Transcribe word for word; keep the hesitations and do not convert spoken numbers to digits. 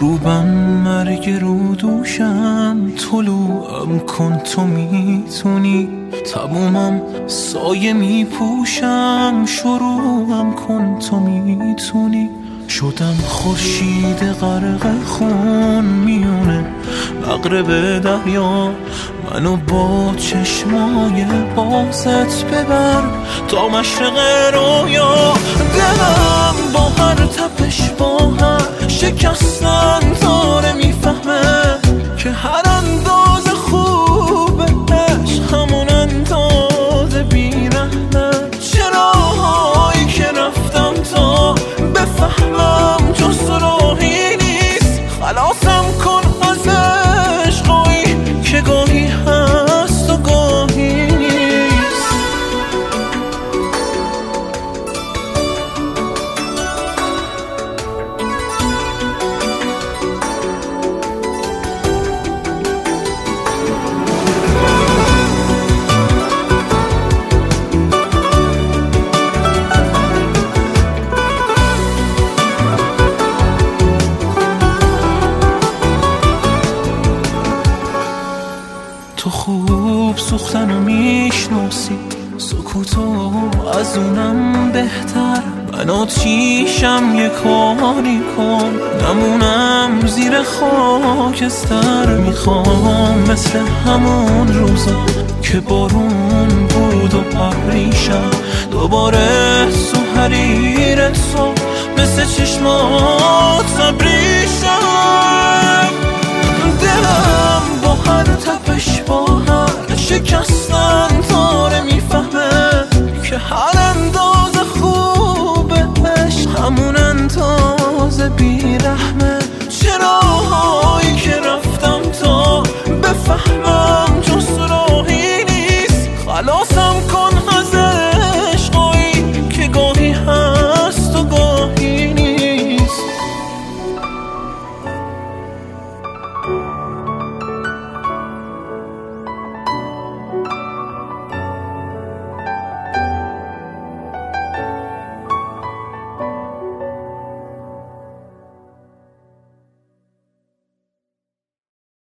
غروبم مرگ رو دوشم، طلوعم کن تو میتونی، تمومم سایه میپوشم، شروعم کن تو میتونی. شدم خورشید غرق خون میونه مغرب دریا، منو با چشمای بازت ببر تا مشرق رویا. دلم با هر تپش با هر شکستن داره میفهمه که هر انداز خوبش همون انداز بیرحمه. چراهایی که رفتم تا بفهمم جز راهی نیست، خلاصم کن از عشقایی که گاهی هست و گاهی نیست. تو خوب سوختنو میشناسی، سکوتو از اونم بهتر. من آتیشم یه کاری کن نمونم زیر خاکستر. میخوام مثل همون روزا که بارون بود و پریشم، دوباره تو حریر تو مثل چشمات ابریشم. دلم با هر تپش با هر شکست